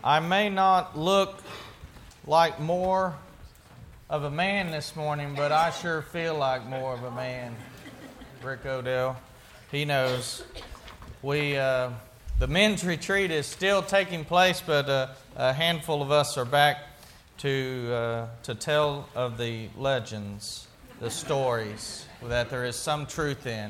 I may not look like more of a man this morning, but I sure feel like more of a man. Rick Odell, he knows. The men's retreat is still taking place, but a handful of us are back to tell of the legends, the stories that there is some truth in.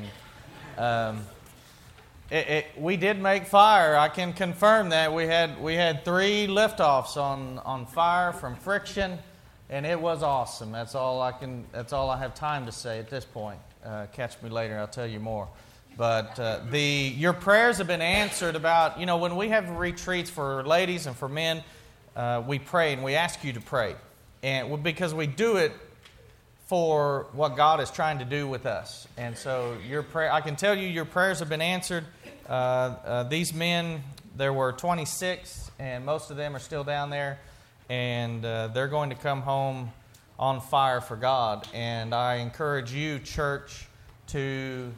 We did make fire. I can confirm that. We had 3 liftoffs on fire from friction, and it was awesome. That's all I have time to say at this point. Catch me later. I'll tell you more. But your prayers have been answered about, when we have retreats for ladies and for men, we pray and we ask you to pray. And because we do it for what God is trying to do with us. And so your prayer, I can tell you your prayers have been answered. These men, there were 26, and most of them are still down there, and they're going to come home on fire for God. And I encourage you, church, to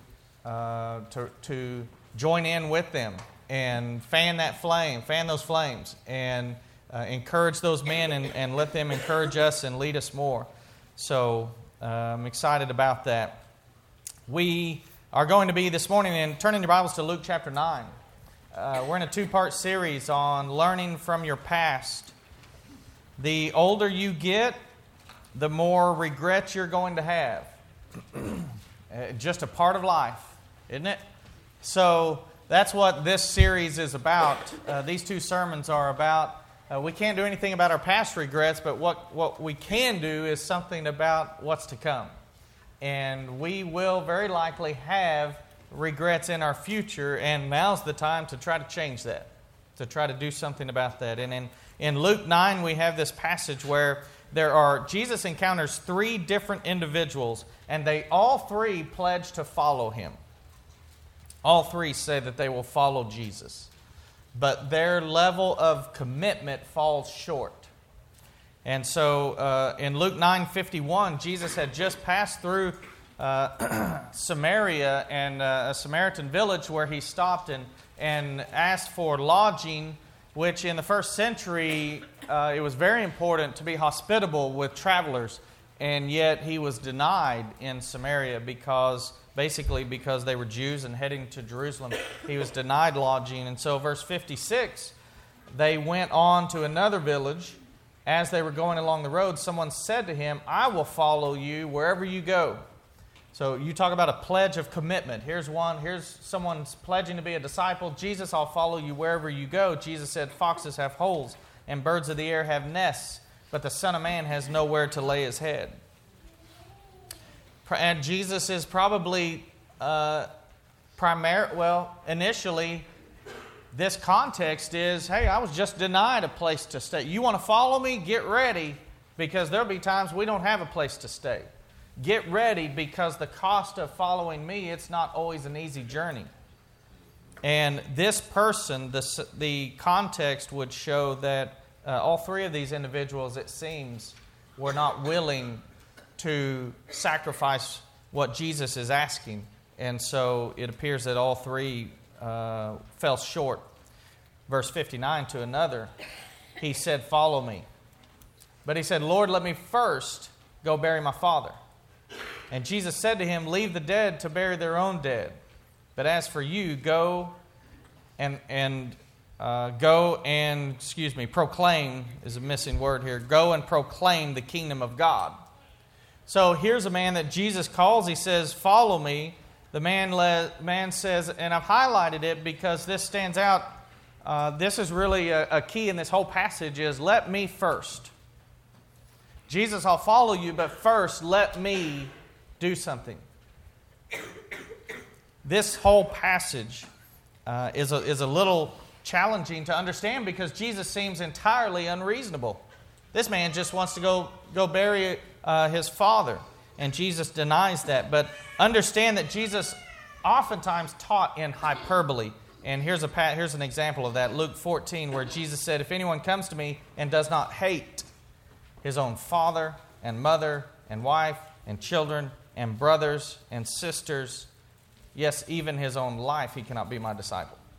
join in with them and fan those flames, and encourage those men and let them encourage us and lead us more. So I'm excited about that. We are going to be this morning, and turning your Bibles to Luke chapter 9. We're in a 2-part series on learning from your past. The older you get, the more regrets you're going to have. Just a part of life, isn't it? So that's what this series is about. These 2 sermons are about. We can't do anything about our past regrets, but what we can do is something about what's to come. And we will very likely have regrets in our future, and now's the time to try to change that, to try to do something about that. And in Luke 9, we have this passage where Jesus encounters 3 different individuals, and they all 3 pledge to follow him. All 3 say that they will follow Jesus. But their level of commitment falls short. And so in Luke 9:51, Jesus had just passed through Samaria and a Samaritan village where he stopped and asked for lodging, which in the first century, it was very important to be hospitable with travelers. And yet he was denied in Samaria because they were Jews and heading to Jerusalem. He was denied lodging. And so verse 56, they went on to another village. As they were going along the road, someone said to him, "I will follow you wherever you go." So you talk about a pledge of commitment. Here's someone's pledging to be a disciple. "Jesus, I'll follow you wherever you go." Jesus said, "Foxes have holes and birds of the air have nests, but the Son of Man has nowhere to lay his head." And Jesus is probably initially, this context is, hey, I was just denied a place to stay. You want to follow me? Get ready, because there'll be times we don't have a place to stay. Get ready, because the cost of following me, it's not always an easy journey. And this person, the context would show that all 3 of these individuals, it seems, were not willing to sacrifice what Jesus is asking. And so it appears that all 3 fell short. Verse 59, to another, he said, "Follow me." But he said, "Lord, let me first go bury my father." And Jesus said to him, "Leave the dead to bury their own dead. But as for you, go and proclaim," is a missing word here. "Go and proclaim the kingdom of God." So here's a man that Jesus calls. He says, "Follow me." The man says, and I've highlighted it because this stands out. This is really a key in this whole passage is, let me first. Jesus, I'll follow you, but first let me do something. This whole passage is a little challenging to understand because Jesus seems entirely unreasonable. This man just wants to go bury his father, and Jesus denies that. But understand that Jesus oftentimes taught in hyperbole. And here's an example of that. Luke 14, where Jesus said, "If anyone comes to me and does not hate his own father and mother and wife and children and brothers and sisters, yes, even his own life, he cannot be my disciple."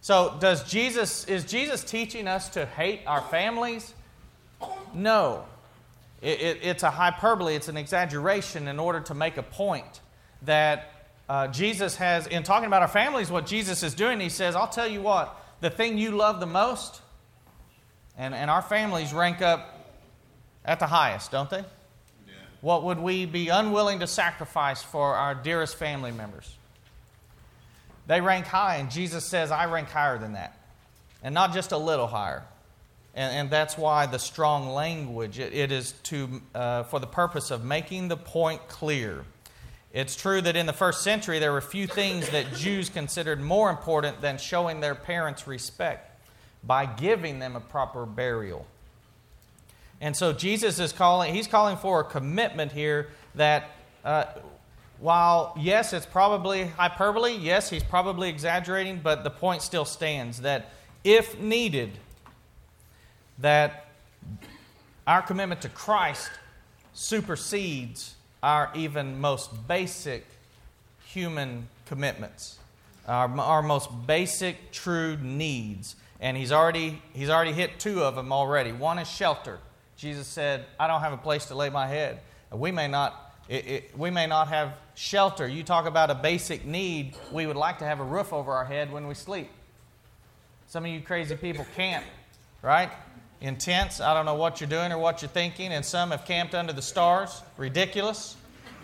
So is Jesus teaching us to hate our families? No. It's a hyperbole, it's an exaggeration in order to make a point that Jesus has, in talking about our families, what Jesus is doing, he says, I'll tell you what, the thing you love the most, and our families rank up at the highest, don't they? Yeah. What would we be unwilling to sacrifice for our dearest family members? They rank high, and Jesus says, I rank higher than that. And not just a little higher. And that's why the strong language, it is for the purpose of making the point clear. It's true that in the first century, there were few things that Jews considered more important than showing their parents respect by giving them a proper burial. And so Jesus is calling for a commitment here that while, yes, it's probably hyperbole, yes, he's probably exaggerating, but the point still stands that if needed, that our commitment to Christ supersedes our even most basic human commitments, our most basic true needs. And he's already hit two of them already. One is shelter. Jesus said, I don't have a place to lay my head. We may not have shelter. You talk about a basic need. We would like to have a roof over our head when we sleep. Some of you crazy people camp, right? In tents. I don't know what you're doing or what you're thinking. And some have camped under the stars. Ridiculous.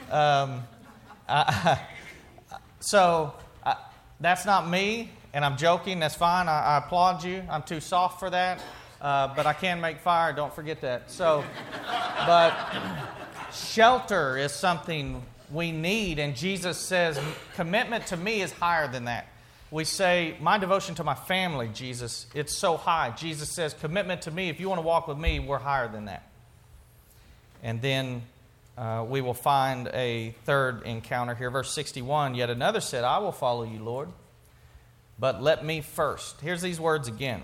That's not me, and I'm joking. That's fine. I applaud you. I'm too soft for that. But I can make fire. Don't forget that. But shelter is something we need. And Jesus says, commitment to me is higher than that. We say, my devotion to my family, Jesus, it's so high. Jesus says, commitment to me, if you want to walk with me, we're higher than that. And then we will find a third encounter here. Verse 61, yet another said, I will follow you, Lord, but let me first. Here's these words again.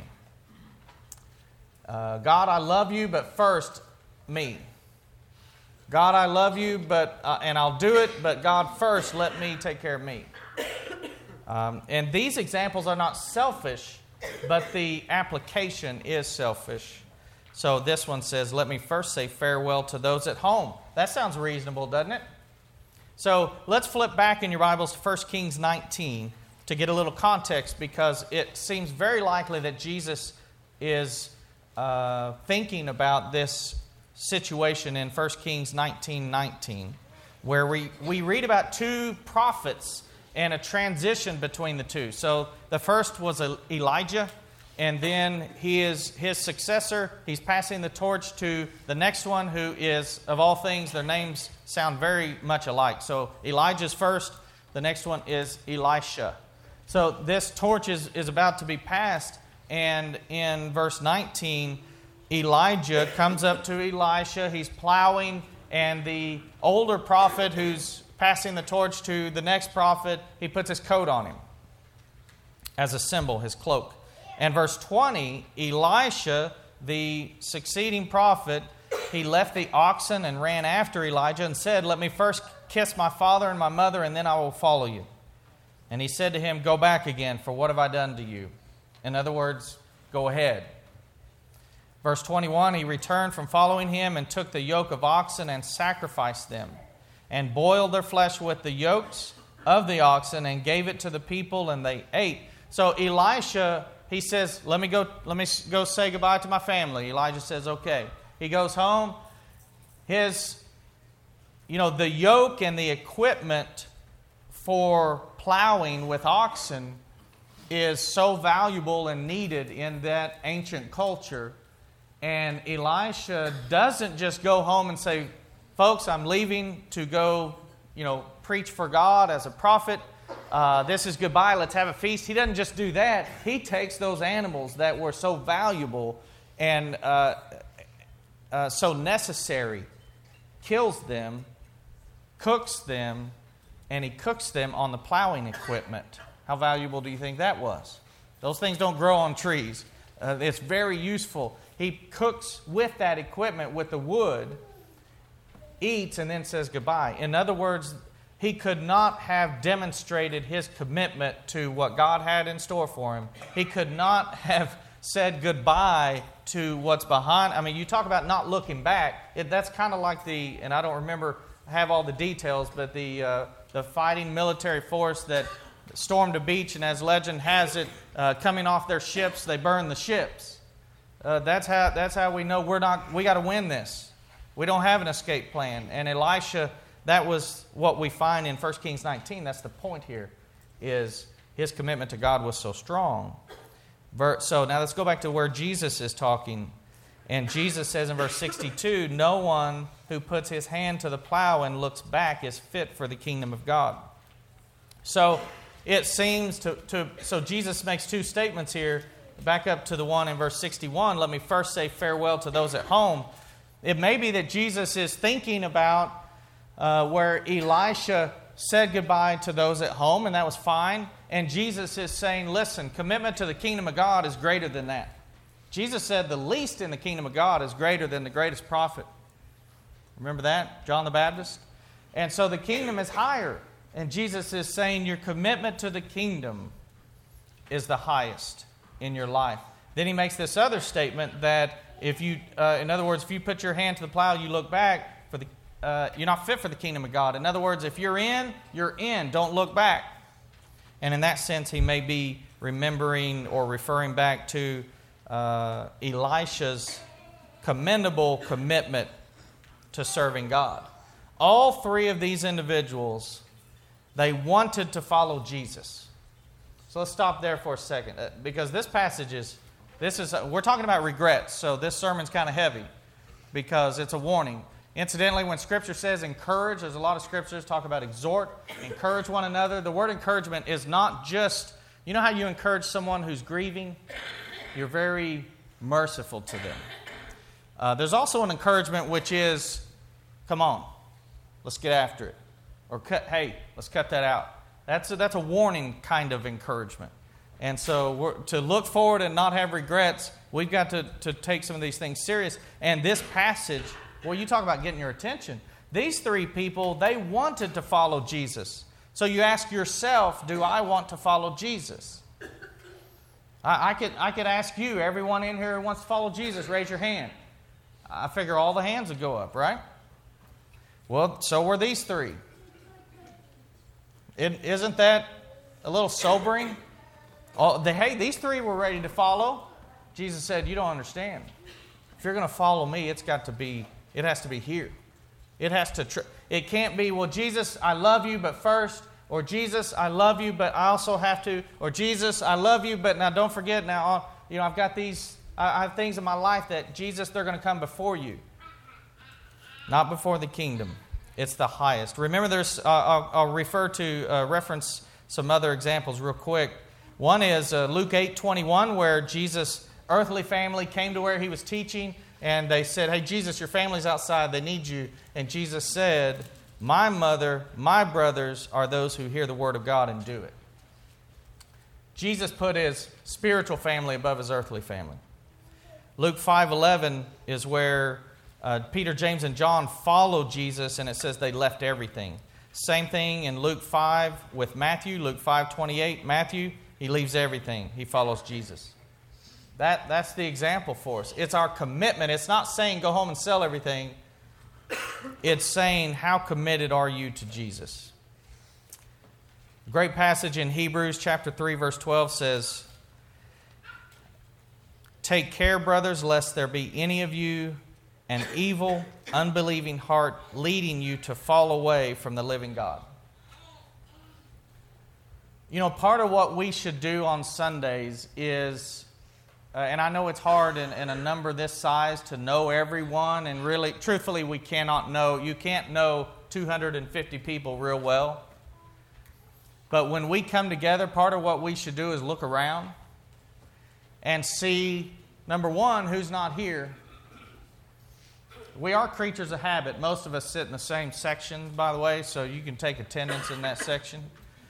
God, I love you, but first, me. God, I love you, and I'll do it, but God, first, let me take care of me. And these examples are not selfish, but the application is selfish. So this one says, let me first say farewell to those at home. That sounds reasonable, doesn't it? So let's flip back in your Bibles to 1 Kings 19 to get a little context, because it seems very likely that Jesus is thinking about this situation in 1 Kings 19:19, where we read about two prophets and a transition between the two. So the first was Elijah, and then his successor. He's passing the torch to the next one, who is, of all things, their names sound very much alike. So Elijah's first, the next one is Elisha. So this torch is about to be passed, and in verse 19, Elijah comes up to Elisha. He's plowing, and the older prophet who's passing the torch to the next prophet, he puts his coat on him as a symbol, his cloak. And verse 20, Elisha, the succeeding prophet, he left the oxen and ran after Elijah and said, let me first kiss my father and my mother, and then I will follow you. And he said to him, go back again, for what have I done to you? In other words, go ahead. Verse 21, he returned from following him and took the yoke of oxen and sacrificed them, and boiled their flesh with the yokes of the oxen and gave it to the people, and they ate. So Elisha, he says, let me go say goodbye to my family. Elijah says, okay. He goes home. The yoke and the equipment for plowing with oxen is so valuable and needed in that ancient culture. And Elisha doesn't just go home and say, folks, I'm leaving to go, preach for God as a prophet. This is goodbye. Let's have a feast. He doesn't just do that. He takes those animals that were so valuable and so necessary, kills them, cooks them, and he cooks them on the plowing equipment. How valuable do you think that was? Those things don't grow on trees. It's very useful. He cooks with that equipment, with the wood, eats, and then says goodbye. In other words, he could not have demonstrated his commitment to what God had in store for him. He could not have said goodbye to what's behind. I mean, you talk about not looking back. That's kind of like and I don't have all the details, but the fighting military force that stormed a beach, and as legend has it, coming off their ships, they burned the ships. That's how we know we got to win this. We don't have an escape plan. And Elisha, that was what we find in 1 Kings 19. That's the point here, is his commitment to God was so strong. So now let's go back to where Jesus is talking. And Jesus says in verse 62, no one who puts his hand to the plow and looks back is fit for the kingdom of God. So it seems so Jesus makes two statements here. Back up to the one in verse 61. Let me first say farewell to those at home. It may be that Jesus is thinking about where Elisha said goodbye to those at home, and that was fine. And Jesus is saying, listen, commitment to the kingdom of God is greater than that. Jesus said the least in the kingdom of God is greater than the greatest prophet. Remember that? John the Baptist? And so the kingdom is higher. And Jesus is saying your commitment to the kingdom is the highest in your life. Then he makes this other statement that if you, in other words, if you put your hand to the plow, you look back, you're not fit for the kingdom of God. In other words, if you're in, you're in. Don't look back. And in that sense, he may be remembering or referring back to Elisha's commendable commitment to serving God. All three of these individuals, they wanted to follow Jesus. So let's stop there for a second, because this passage we're talking about regrets, so this sermon's kind of heavy because it's a warning. Incidentally, when Scripture says encourage, there's a lot of Scriptures talk about exhort, encourage one another. The word encouragement is not just, you know how you encourage someone who's grieving? You're very merciful to them. There's also an encouragement which is, come on, let's get after it. Or hey, let's cut that out. That's a warning kind of encouragement. And so to look forward and not have regrets, we've got to take some of these things serious. And this passage, well, you talk about getting your attention. These three people, they wanted to follow Jesus. So you ask yourself, do I want to follow Jesus? I could ask you, everyone in here who wants to follow Jesus, raise your hand. I figure all the hands would go up, right? Well, so were these three. Isn't that a little sobering? Hey, these three were ready to follow. Jesus said, you don't understand. If you're going to follow me, it has to be here. It can't be, well, Jesus, I love you, but first, or Jesus, I love you, but I also have to, or Jesus, I love you, but now don't forget, now, I've got I have things in my life that, Jesus, they're going to come before you. Not before the kingdom. It's the highest. Remember, I'll reference some other examples real quick. One is Luke 8:21, where Jesus' earthly family came to where he was teaching, and they said, hey, Jesus, your family's outside. They need you. And Jesus said, my mother, my brothers are those who hear the word of God and do it. Jesus put his spiritual family above his earthly family. Luke 5:11 is where Peter, James, and John followed Jesus, and it says they left everything. Same thing in Luke 5 with Matthew. Luke 5:28, Matthew, he leaves everything. He follows Jesus. That's the example for us. It's our commitment. It's not saying go home and sell everything. It's saying how committed are you to Jesus. A great passage in Hebrews chapter 3, verse 12 says, take care, brothers, lest there be any of you an evil, unbelieving heart leading you to fall away from the living God. Part of what we should do on Sundays is, and I know it's hard in a number this size to know everyone, and really, truthfully, you can't know 250 people real well. But when we come together, part of what we should do is look around and see, number one, who's not here. We are creatures of habit. Most of us sit in the same section, by the way, so you can take attendance in that section.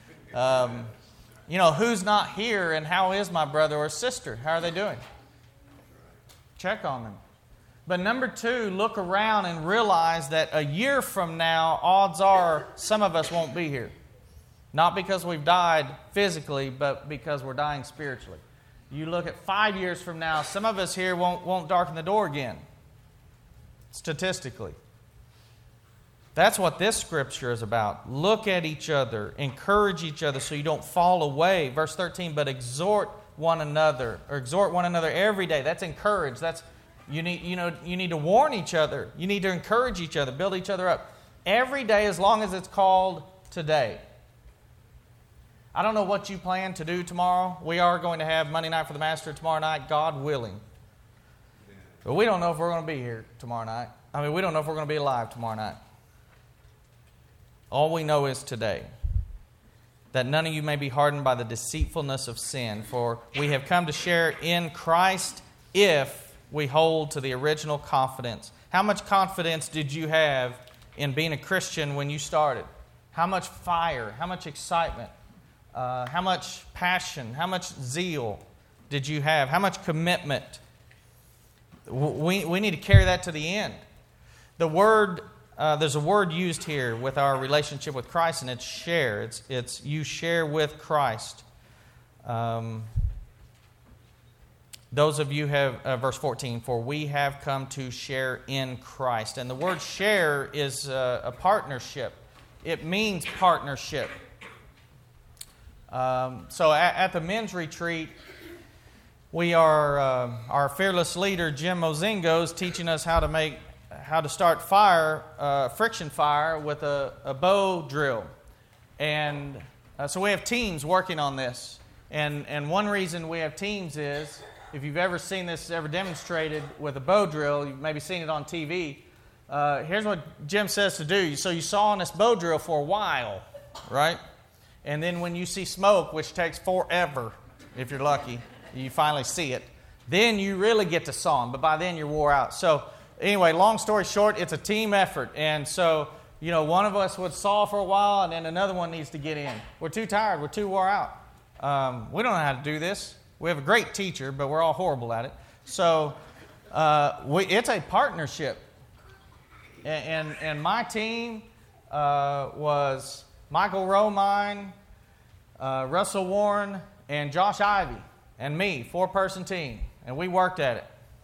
Who's not here and how is my brother or sister? How are they doing? Check on them. But number two, look around and realize that a year from now, odds are some of us won't be here. Not because we've died physically, but because we're dying spiritually. You look at 5 years from now, some of us here won't darken the door again, statistically. That's what this scripture is about. Look at each other, encourage each other so you don't fall away. Verse 13, but exhort one another every day. That's encourage. That's you need to warn each other. You need to encourage each other, build each other up. Every day as long as it's called today. I don't know what you plan to do tomorrow. We are going to have Monday Night for the Master tomorrow night, God willing. But we don't know if we're going to be here tomorrow night. We don't know if we're going to be alive tomorrow night. All we know is today, that none of you may be hardened by the deceitfulness of sin, for we have come to share in Christ if we hold to the original confidence. How much confidence did you have in being a Christian when you started? How much fire, how much excitement, how much passion, how much zeal did you have? How much commitment? We need to carry that to the end. The word, there's a word used here with our relationship with Christ, and it's share. It's you share with Christ. Those of you have, verse 14, for we have come to share in Christ. And the word share is a partnership. It means partnership. So at the men's retreat, we are our fearless leader Jim Mozingo is teaching us how to start friction fire with a bow drill, and so we have teams working on this. And one reason we have teams is if you've ever seen this ever demonstrated with a bow drill, you've maybe seen it on TV. Here's what Jim says to do. So you saw on this bow drill for a while, right? And then when you see smoke, which takes forever, if you're lucky, you finally see it, then you really get to sawing. But by then you're wore out. So anyway, long story short, it's a team effort. And so, one of us would saw for a while and then another one needs to get in. We're too tired. We're too wore out. We don't know how to do this. We have a great teacher, but we're all horrible at it. So it's a partnership. And my team was Michael Romine, Russell Warren, and Josh Ivy, and me, 4-person team. And we worked at it.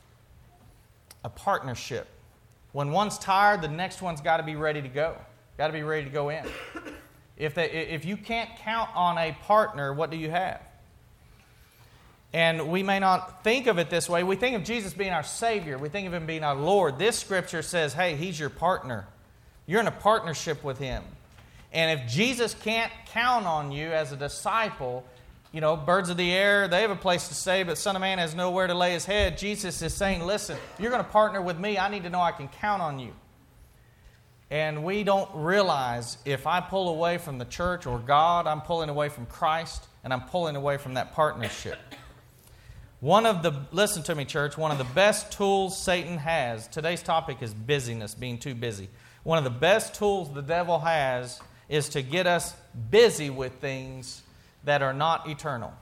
A partnership. When one's tired, the next one's got to be ready to go. Got to be ready to go in. If you can't count on a partner, what do you have? And we may not think of it this way. We think of Jesus being our Savior. We think of Him being our Lord. This Scripture says, hey, He's your partner. You're in a partnership with Him. And if Jesus can't count on you as a disciple, birds of the air, they have a place to stay, but Son of Man has nowhere to lay His head. Jesus is saying, listen, you're going to partner with me. I need to know I can count on you. And we don't realize if I pull away from the church or God, I'm pulling away from Christ, and I'm pulling away from that partnership. Listen to me, church, one of the best tools Satan has, today's topic is busyness, being too busy. One of the best tools the devil has is to get us busy with things that are not eternal.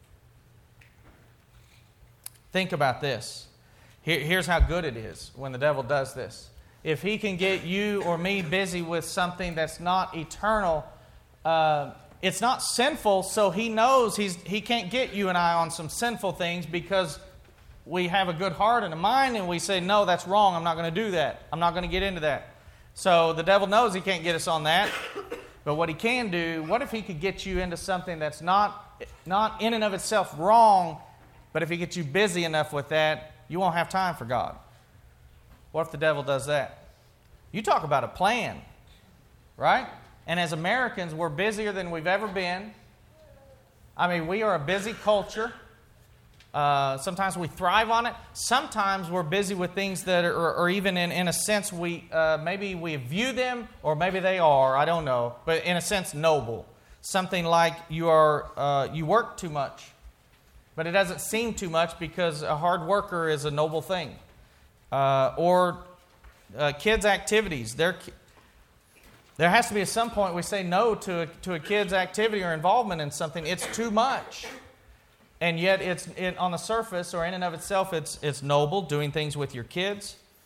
Think about this. Here's how good it is when the devil does this. If he can get you or me busy with something that's not eternal, it's not sinful, so he knows he can't get you and I on some sinful things because we have a good heart and a mind and we say, no, that's wrong, I'm not going to do that. I'm not going to get into that. So the devil knows he can't get us on that. But what he can do, what if he could get you into something that's not in and of itself wrong, but if he gets you busy enough with that, you won't have time for God. What if the devil does that? You talk about a plan, right? And as Americans, we're busier than we've ever been. We are a busy culture. Sometimes we thrive on it. Sometimes we're busy with things that are even in a sense maybe we view them, or maybe they are, I don't know, but in a sense noble. Something like you work too much, but it doesn't seem too much because a hard worker is a noble thing. Or kids' activities. There has to be at some point we say no to a kid's activity or involvement in something. It's too much. And yet on the surface or in and of itself, it's noble, doing things with your kids.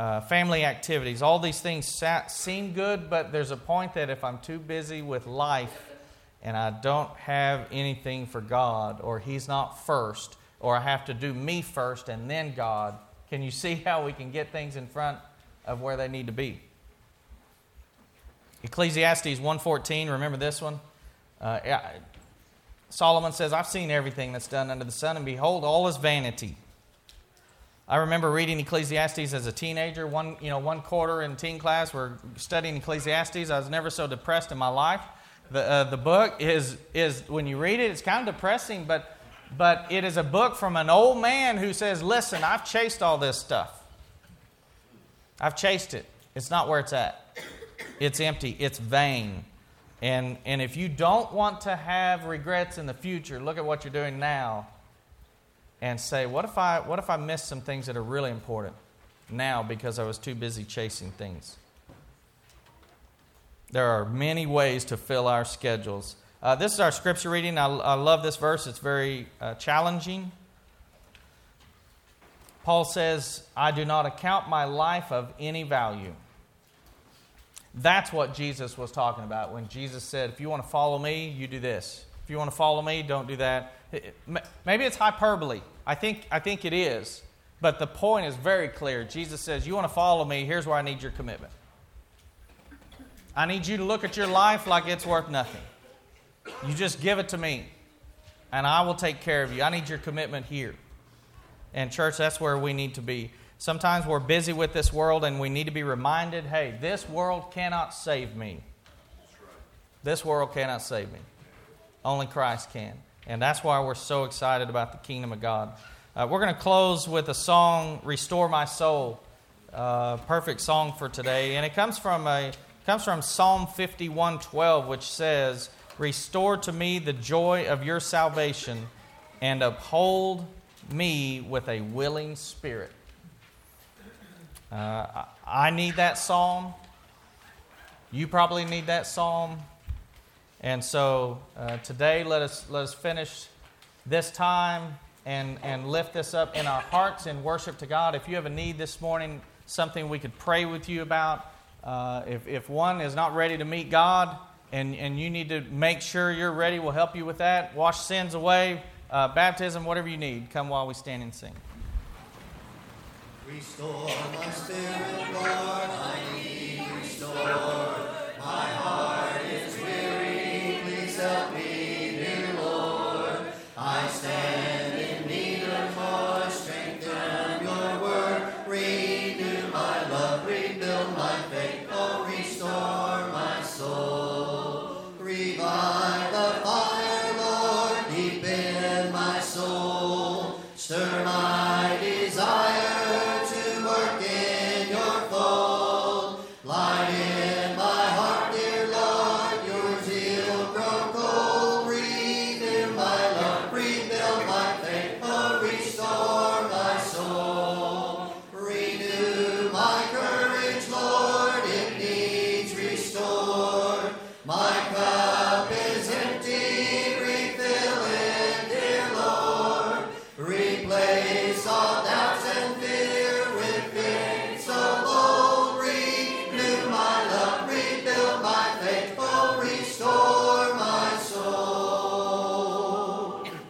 family activities. All these things seem good, but there's a point that if I'm too busy with life and I don't have anything for God, or He's not first, or I have to do me first and then God, can you see how we can get things in front of where they need to be? Ecclesiastes 1:14, remember this one? Solomon says, I've seen everything that's done under the sun, and behold, all is vanity. I remember reading Ecclesiastes as a teenager. One quarter in teen class, we're studying Ecclesiastes. I was never so depressed in my life. The book is when you read it, it's kind of depressing, but it is a book from an old man who says, listen, I've chased all this stuff. I've chased it. It's not where it's at. It's empty. It's vain. And if you don't want to have regrets in the future, look at what you're doing now and say, what if I missed some things that are really important now because I was too busy chasing things? There are many ways to fill our schedules. This is our scripture reading. I love this verse. It's very challenging. Paul says, I do not account my life of any value. That's what Jesus was talking about when Jesus said, if you want to follow me, you do this. If you want to follow me, don't do that. Maybe it's hyperbole. I think it is. But the point is very clear. Jesus says, you want to follow me, here's where I need your commitment. I need you to look at your life like it's worth nothing. You just give it to me, and I will take care of you. I need your commitment here. And church, that's where we need to be. Sometimes we're busy with this world, and we need to be reminded, hey, this world cannot save me. This world cannot save me. Only Christ can. And that's why we're so excited about the kingdom of God. We're going to close with a song, Restore My Soul. Perfect song for today. And it comes from Psalm 51:12, which says, restore to me the joy of your salvation and uphold me with a willing spirit. I need that psalm. You probably need that psalm. And so today, let us finish this time and lift this up in our hearts in worship to God. If you have a need this morning, something we could pray with you about, if one is not ready to meet God and you need to make sure you're ready, we'll help you with that. Wash sins away, baptism, whatever you need. Come while we stand and sing. Restore my spirit, Lord, I need restore. My heart is weary, please help me, dear Lord. I stand in need of more strength from your word. Renew my love, rebuild my faith, oh, restore my soul. Revive the fire, Lord, deep in my soul. Stir